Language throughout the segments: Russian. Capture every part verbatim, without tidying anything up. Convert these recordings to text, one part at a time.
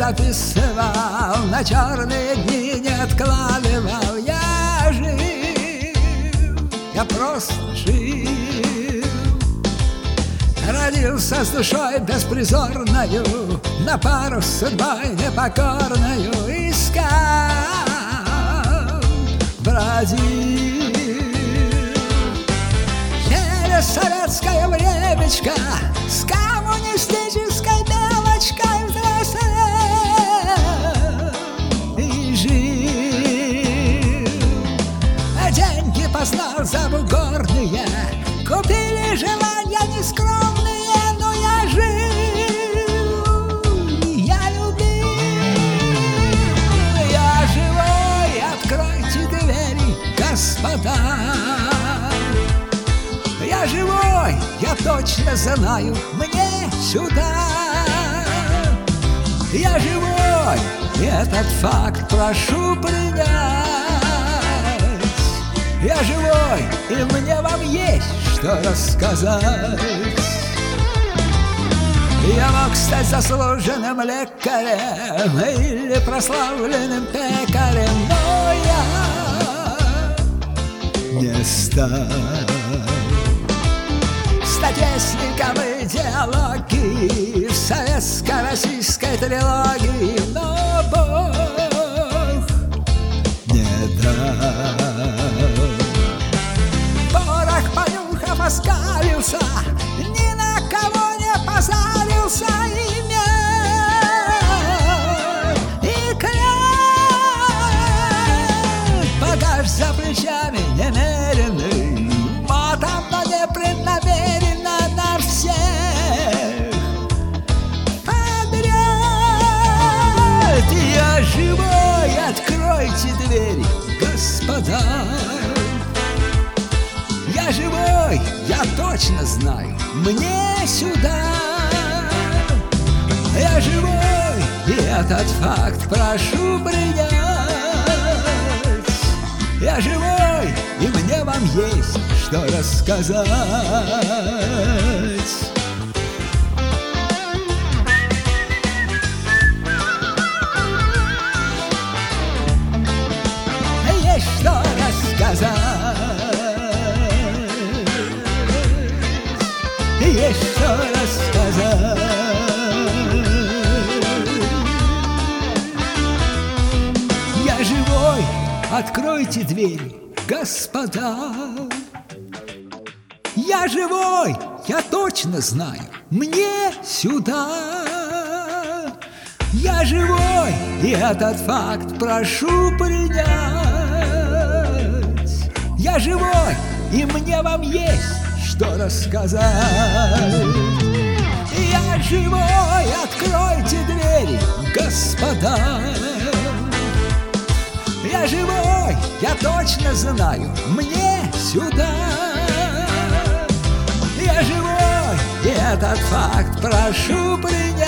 записывал, на черные дни не откладывал. Я жил, я просто жил. Родился с душой беспризорною, на пару с судьбой непокорною. Искал, бродил через советское времечко, с коммунистической белочкой взрослел и жил. А деньги познал забугорные, купили желания нескромные, но я жил, я любил. Я живой, откройте двери, господа. Я живой, я точно знаю, мне сюда. Я живой, и этот факт прошу принять. Я живой, и мне вам есть что рассказать. Я мог стать заслуженным лекарем или прославленным пекарем, но я не стал. Стать вестником идеологии в советско-российской трилогии, но Бог не дал. Порох понюхав оскалился, ни на кого не позарился, имя и клят. Багаж за плечами немеренный, матом, но не преднамеренно на всех подряд. Я живой, откройте двери, господа. Я живой, я точно знаю, мне сюда. Я живой, и этот факт прошу принять. Я живой, и мне вам есть что рассказать. Есть что рассказать. Есть что рассказать. Я живой, откройте двери, господа. Я живой, я точно знаю, мне сюда. Я живой, и этот факт прошу принять. Я живой, и мне вам есть что рассказать. Я живой, откройте двери, господа. Я живой, я точно знаю, мне сюда. Я живой, и этот факт прошу принять.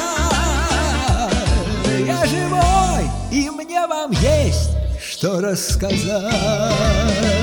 Я живой, и мне вам есть что рассказать.